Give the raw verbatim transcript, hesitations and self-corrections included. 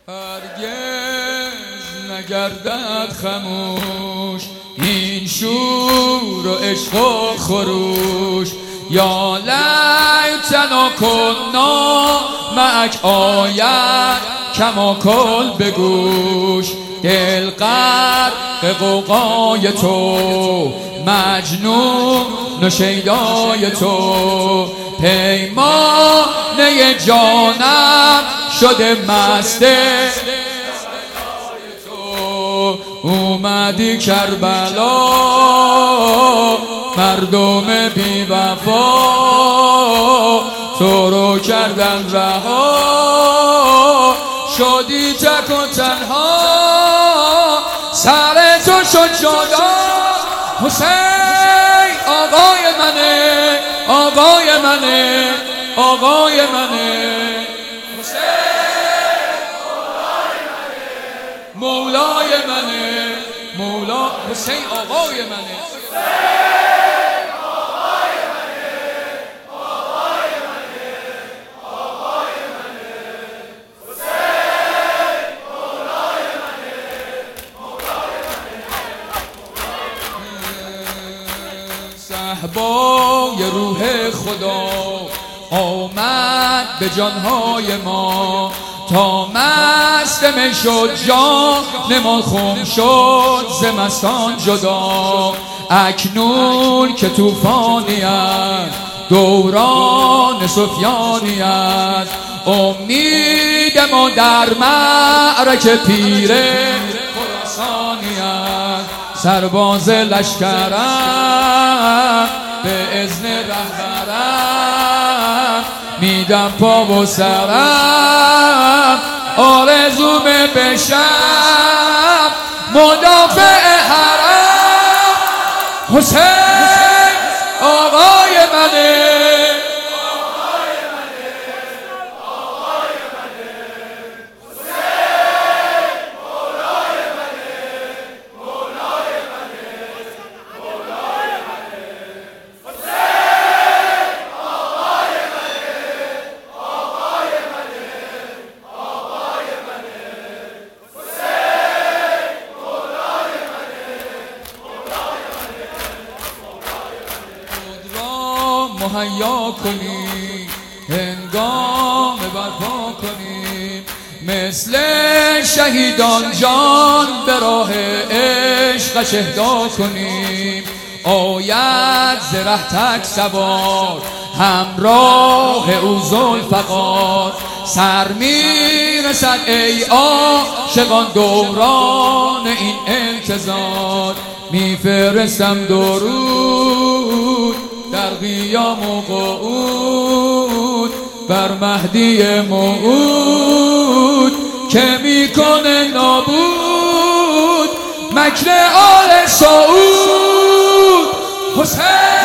هرگز نگردد خموش این شور و عشق و خروش. یا لیتنا کنا معک آید کما کل بگوش. دل غرق غوغای تو مجنون و شیدای تو. پیمانه جانم شده مسته تو. اومدی کربلا مردم بی وفا تو رو کردن رها. شدی تک و تنها سر تو شد جدا. حسین آقای منه آقای منه آقای منه. حسین مولای منه مولا. حسین آقای منه صحبای روح خدا آمد به جانهای ما. تا مست می شد جان ما خم شد ز مستان جدا. اکنون که طوفانی است دوران سفیانی است. امید ما در معرکه پیر خراسانی است. سرباز لشکرم به اذن رهبرم میدم پا و سرم. آرزوم بشم مدافع حرم. حسین آقای منه مهیا کنی هنگام برپا کنیم. مثل شهیدان جان به راه عشق شهدا کنیم. آید زره تک سوار همراه او ذوالفقار. سر میرسد ای عاشقان دوران این انتظار. میفرستم درود در قیام و قعود بر مهدی موعود که میکنه نابود مکر آل سعود. حسین